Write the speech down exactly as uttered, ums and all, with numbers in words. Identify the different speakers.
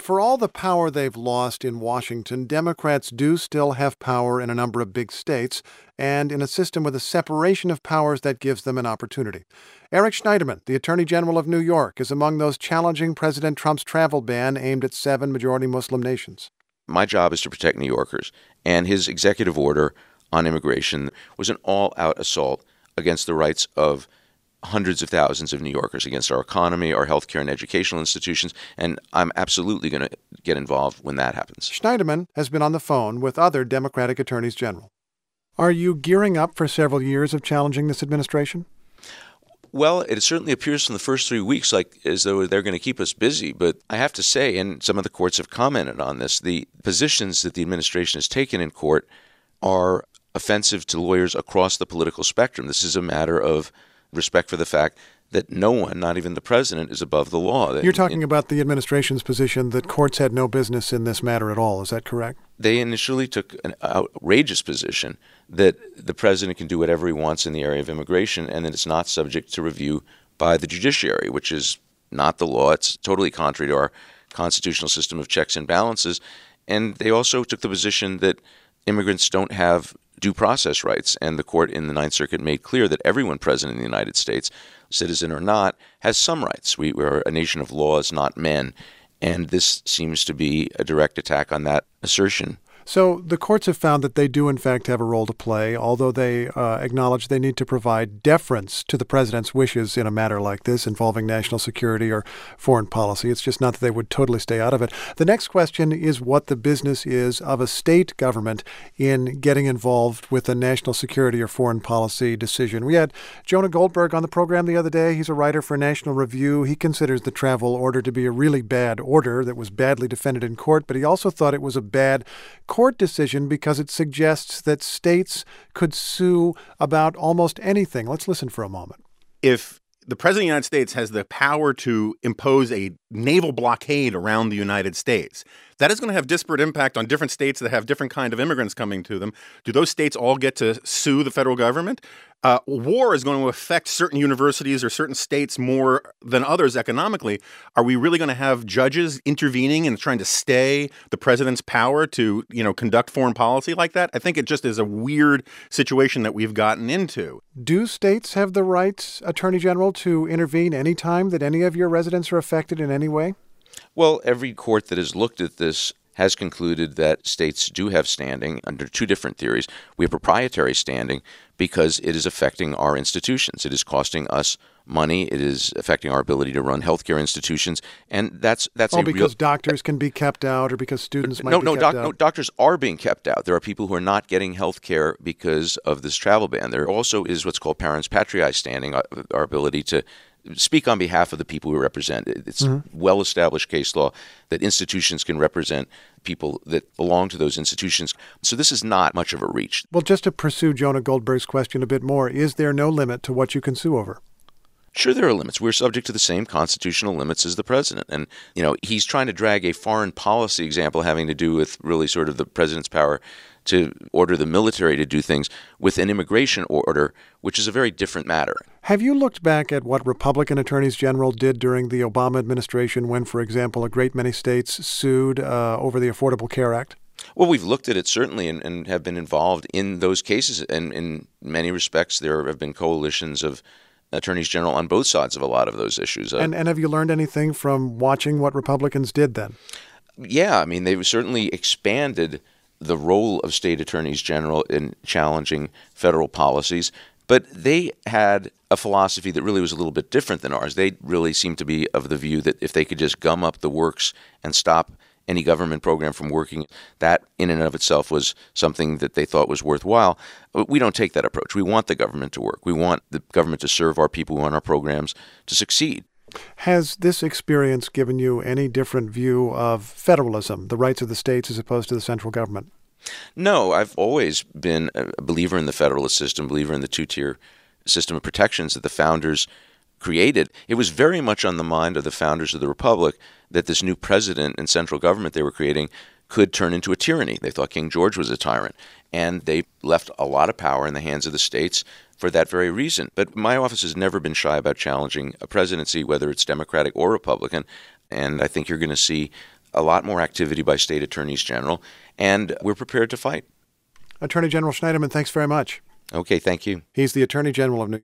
Speaker 1: For all the power they've lost in Washington, Democrats do still have power in a number of big states and in a system with a separation of powers that gives them an opportunity. Eric Schneiderman, the Attorney General of New York, is among those challenging President Trump's travel ban aimed at seven majority Muslim nations.
Speaker 2: My job is to protect New Yorkers, and his executive order on immigration was an all-out assault against the rights of hundreds of thousands of New Yorkers, against our economy, our healthcare and educational institutions, and I'm absolutely going to get involved when that happens.
Speaker 1: Schneiderman has been on the phone with other Democratic attorneys general. Are you gearing up for several years of challenging this administration?
Speaker 2: Well, it certainly appears from the first three weeks like as though they're going to keep us busy. But I have to say, and some of the courts have commented on this, the positions that the administration has taken in court are offensive to lawyers across the political spectrum. This is a matter of respect for the fact that no one, not even the president, is above the law.
Speaker 1: You're talking about the administration's position that courts had no business in this matter at all. Is that correct?
Speaker 2: They initially took an outrageous position that the president can do whatever he wants in the area of immigration and that it's not subject to review by the judiciary, which is not the law. It's totally contrary to our constitutional system of checks and balances. And they also took the position that immigrants don't have due process rights, and the court in the Ninth Circuit made clear that everyone present in the United States, citizen or not, has some rights. We, we're a nation of laws, not men, and this seems to be a direct attack on that assertion.
Speaker 1: So the courts have found that they do, in fact, have a role to play, although they uh, acknowledge they need to provide deference to the president's wishes in a matter like this involving national security or foreign policy. It's just not that they would totally stay out of it. The next question is what the business is of a state government in getting involved with a national security or foreign policy decision. We had Jonah Goldberg on the program the other day. He's a writer for National Review. He considers the travel order to be a really bad order that was badly defended in court, but he also thought it was a bad court decision because it suggests that states could sue about almost anything. Let's listen for a moment.
Speaker 3: If the president of the United States has the power to impose a naval blockade around the United States, that is going to have disparate impact on different states that have different kind of immigrants coming to them. Do those states all get to sue the federal government? Uh, war is going to affect certain universities or certain states more than others economically. Are we really going to have judges intervening and trying to stay the president's power to, you know, conduct foreign policy like that? I think it just is a weird situation that we've gotten into.
Speaker 1: Do states have the right, Attorney General, to intervene anytime that any of your residents are affected in any way?
Speaker 2: Well, every court that has looked at this has concluded that states do have standing under two different theories. We have proprietary standing because it is affecting our institutions. It is costing us money. It is affecting our ability to run healthcare institutions. And that's that's
Speaker 1: oh,
Speaker 2: a
Speaker 1: because
Speaker 2: real,
Speaker 1: doctors can be kept out or because students might
Speaker 2: no,
Speaker 1: be
Speaker 2: no,
Speaker 1: kept
Speaker 2: doc,
Speaker 1: out?
Speaker 2: No, doctors are being kept out. There are people who are not getting health care because of this travel ban. There also is what's called parens patriae standing, our ability to speak on behalf of the people we represent. It's mm-hmm. well-established case law that institutions can represent people that belong to those institutions. So this is not much of a reach.
Speaker 1: Well, just to pursue Jonah Goldberg's question a bit more, is there no limit to what you can sue over?
Speaker 2: Sure, there are limits. We're subject to the same constitutional limits as the president. And, you know, he's trying to drag a foreign policy example having to do with really sort of the president's power to order the military to do things with an immigration order, which is a very different matter.
Speaker 1: Have you looked back at what Republican attorneys general did during the Obama administration when, for example, a great many states sued uh, over the Affordable Care Act?
Speaker 2: Well, we've looked at it certainly and, and have been involved in those cases. And in many respects, there have been coalitions of attorneys general on both sides of a lot of those issues. Uh,
Speaker 1: and, and have you learned anything from watching what Republicans did then?
Speaker 2: Yeah, I mean, they've certainly expanded the role of state attorneys general in challenging federal policies, but they had a philosophy that really was a little bit different than ours. They really seemed to be of the view that if they could just gum up the works and stop any government program from working, that in and of itself was something that they thought was worthwhile. But we don't take that approach. We want the government to work. We want the government to serve our people. We want our programs to succeed.
Speaker 1: Has this experience given you any different view of federalism, the rights of the states as opposed to the central government?
Speaker 2: No, I've always been a believer in the federalist system, believer in the two-tier system of protections that the founders created. It was very much on the mind of the founders of the Republic that this new president and central government they were creating could turn into a tyranny. They thought King George was a tyrant, and they left a lot of power in the hands of the states for that very reason. But my office has never been shy about challenging a presidency, whether it's Democratic or Republican, and I think you're going to see a lot more activity by state attorneys general, and we're prepared to fight.
Speaker 1: Attorney General Schneiderman, thanks very much.
Speaker 2: Okay, thank you.
Speaker 1: He's the Attorney General of New York.